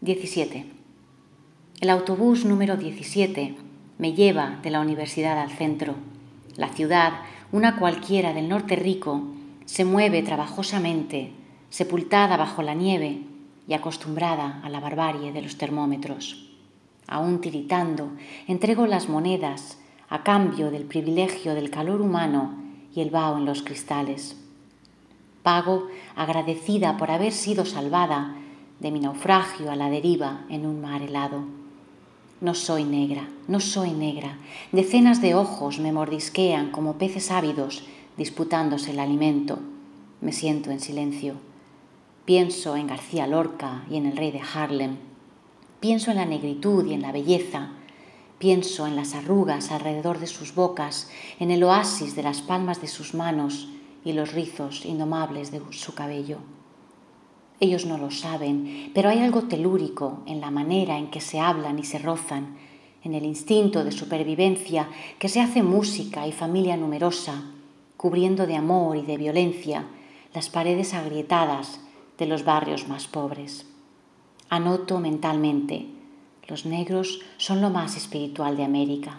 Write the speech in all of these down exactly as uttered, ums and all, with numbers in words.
diecisiete. El autobús número diecisiete me lleva de la universidad al centro. La ciudad, una cualquiera del norte rico, se mueve trabajosamente, sepultada bajo la nieve y acostumbrada a la barbarie de los termómetros. Aún tiritando, entrego las monedas a cambio del privilegio del calor humano y el vaho en los cristales. Pago agradecida por haber sido salvada de mi naufragio a la deriva en un mar helado. No soy negra, no soy negra. Decenas de ojos me mordisquean como peces ávidos disputándose el alimento. Me siento en silencio. Pienso en García Lorca y en el rey de Harlem. Pienso en la negritud y en la belleza. Pienso en las arrugas alrededor de sus bocas, en el oasis de las palmas de sus manos y los rizos indomables de su cabello. Ellos no lo saben, pero hay algo telúrico en la manera en que se hablan y se rozan, en el instinto de supervivencia que se hace música y familia numerosa, cubriendo de amor y de violencia las paredes agrietadas de los barrios más pobres. Anoto mentalmente: los negros son lo más espiritual de América.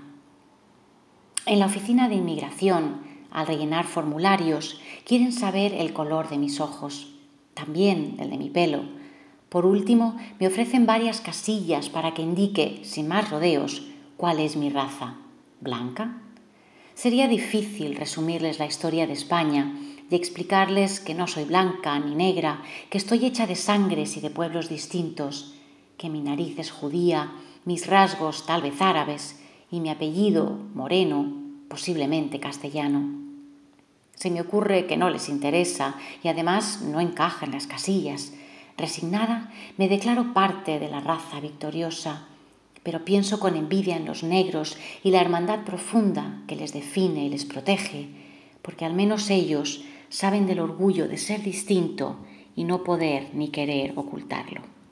En la oficina de inmigración, al rellenar formularios, quieren saber el color de mis ojos, también el de mi pelo. Por último, me ofrecen varias casillas para que indique, sin más rodeos, cuál es mi raza. ¿Blanca? Sería difícil resumirles la historia de España y explicarles que no soy blanca ni negra, que estoy hecha de sangres y de pueblos distintos, que mi nariz es judía, mis rasgos tal vez árabes y mi apellido moreno, posiblemente castellano. Se me ocurre que no les interesa y además no encaja en las casillas. Resignada, me declaro parte de la raza victoriosa, pero pienso con envidia en los negros y la hermandad profunda que les define y les protege, porque al menos ellos saben del orgullo de ser distinto y no poder ni querer ocultarlo.